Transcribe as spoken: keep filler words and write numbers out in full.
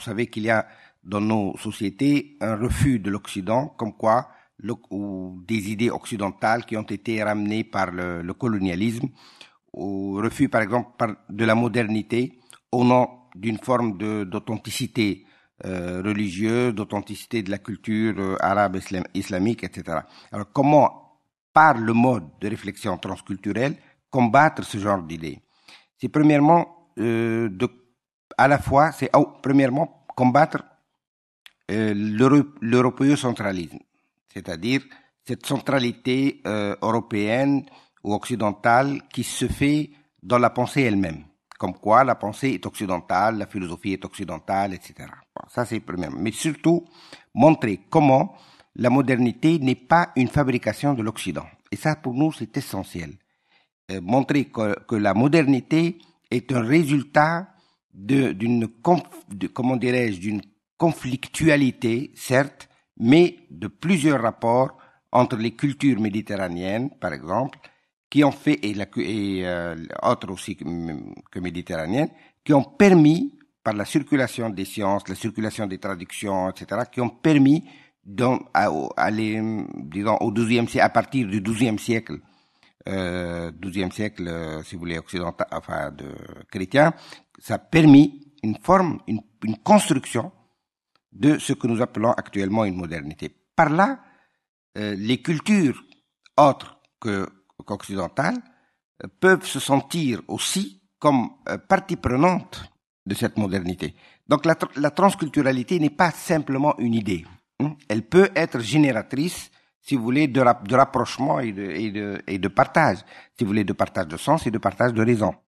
savez qu'il y a dans nos sociétés un refus de l'Occident, comme quoi, le, ou des idées occidentales qui ont été ramenées par le, le colonialisme, au refus, par exemple, par, de la modernité, au nom d'une forme de, d'authenticité euh, religieuse, d'authenticité de la culture euh, arabe, islam, islamique, et cetera. Alors, comment, par le mode de réflexion transculturelle, combattre ce genre d'idées? C'est premièrement, euh, de, à la fois, c'est oh, premièrement combattre euh, l'européocentralisme, c'est-à-dire cette centralité euh, européenne ou occidentale qui se fait dans la pensée elle-même. Comme quoi la pensée est occidentale, la philosophie est occidentale, et cetera. Bon, ça c'est le premier. Mais surtout, montrer comment la modernité n'est pas une fabrication de l'Occident. Et ça, pour nous, c'est essentiel. Euh, montrer que, que la modernité est un résultat de, d'une, conf, de, comment dirais-je, d'une conflictualité, certes, mais de plusieurs rapports entre les cultures méditerranéennes, par exemple, qui ont fait, et, la, et euh, autres aussi que, que méditerranéennes, qui ont permis, par la circulation des sciences, la circulation des traductions, et cetera, qui ont permis, dans, à, à les, disons, au douzième siècle, à partir du douzième siècle, euh, douzième siècle, euh, si vous voulez, occidental, enfin, de chrétien, ça a permis une forme, une, une construction de ce que nous appelons actuellement une modernité. Par là, euh, les cultures autres que qu'occidentales euh, peuvent se sentir aussi comme euh, partie prenante de cette modernité. Donc la, la transculturalité n'est pas simplement une idée. Hein. Elle peut être génératrice, si vous voulez, de, rap, de rapprochement et de, et, de, et de partage. Si vous voulez, de partage de sens et de partage de raison.